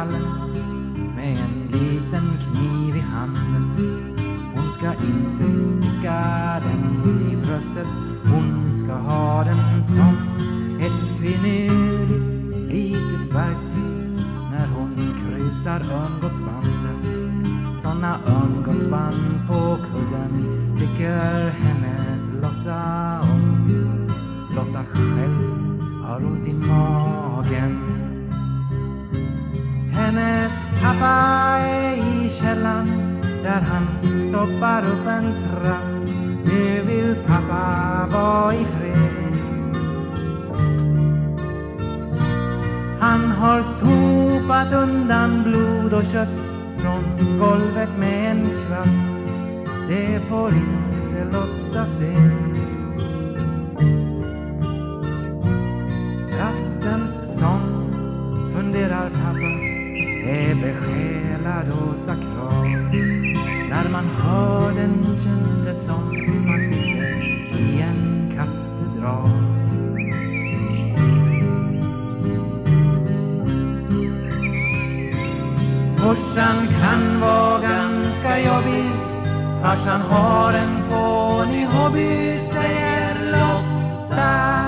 hallen med en liten kniv i handen. Hon ska inte sticka den i bröstet, hon ska ha den som ett finurligt litet verktyg när hon krusar örngottsbanden. Såna örngottsband på kudden tycker hennes Lotta om. Lotta själv har ont i magen. Hennes pappa är i källan där han stoppar upp en trask. Nu vill pappa vara i fred. Han har sopat undan blod och kött från golvet med en kvast. Det får inte Lotta se. Trastens sång, funderar pappa, är besjälad och sakral. När man hör den känns det som man sitter i en katedral. Morsan kan vara ganska jobbig, farsan har en fånig hobby, säger Lotta.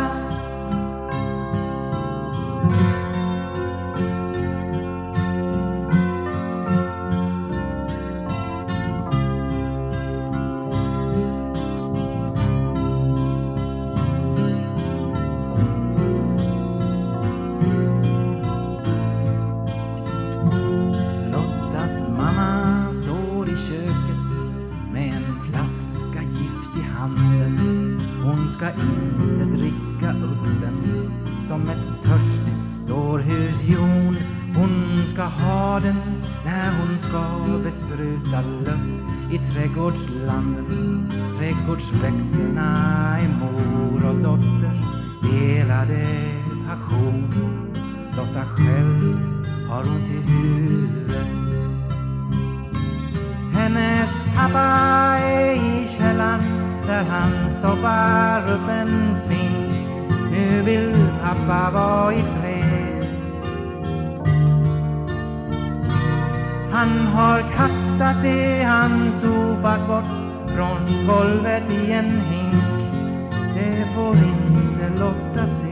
Ska inte dricka upp den som ett törstigt dårhusjon. Hon ska ha den när hon ska bespruta löss i trädgårdslanden. Trädgårdsväxterna är mor och dotters delade passion. Lotta själv har ont i huvudet. Hennes pappa är i källan där han stoppar upp en fink. Nu vill pappa vara i fred. Han har kastat det han sopat bort från golvet i en hink. Det får inte Lotta se.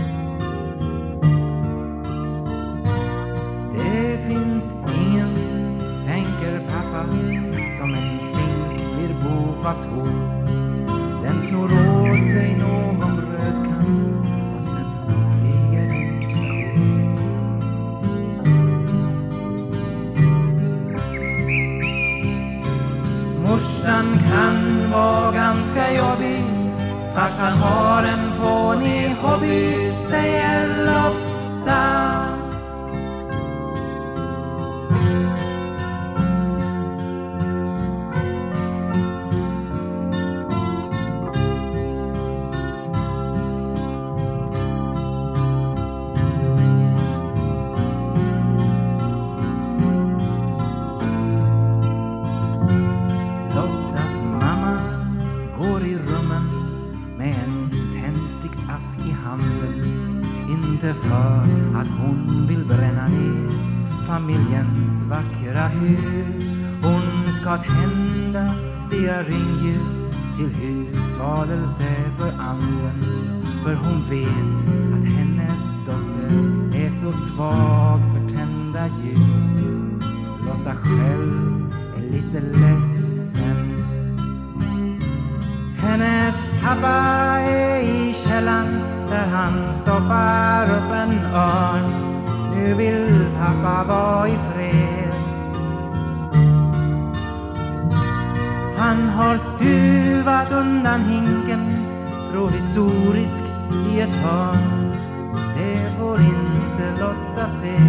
Det finns ingen, tänker pappa, som en fink blir bofast hon. Den snor åt sig någon rödkant och sen flyger den sin Morsan kan vara ganska jobbig, farsan har en fånig hobby, säger Lotta. Inte för att hon vill bränna ner familjens vackra hus. Hon ska tända stearinljus till hushållelse för anden. För hon vet att hennes dotter är så svag för tända ljus. Lotta själv är lite ledsen. Hennes pappa är i källan där han stoppar upp en örn. Nu vill pappa vara i fred. Han har stuvat undan hinken provisoriskt i ett hörn. Det får inte Lotta se.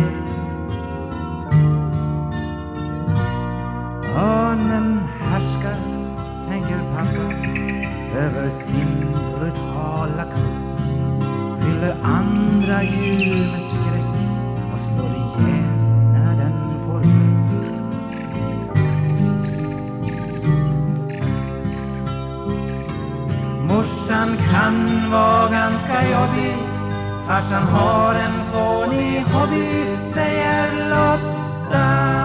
Örnen härskar, tänker pappa, över sin brutala kust. Fyller andra djur med skräck och slår ihjäl när den får lust. Morsan kan vara ganska jobbig, Farsan har en fånig hobby, säger Lotta.